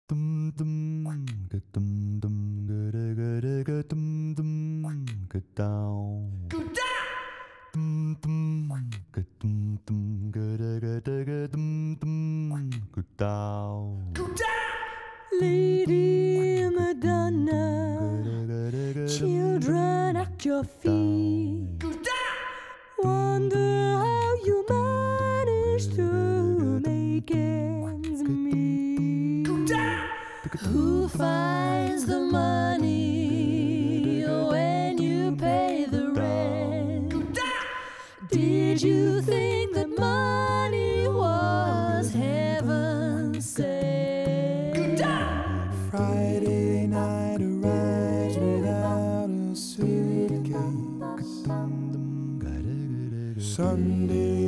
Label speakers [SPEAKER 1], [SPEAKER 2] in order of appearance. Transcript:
[SPEAKER 1] Dum dum, ga dum dum, ga dum dum, ga down. Dum dum, ga dum dum, ga dum dum, ga down.
[SPEAKER 2] Lady Madonna, children at your feet. Wonder how you manage to make ends meet. Who finds the money when you pay the rent? Did you think that money was heaven sent?
[SPEAKER 3] Friday night arrives without a suitcase. Sunday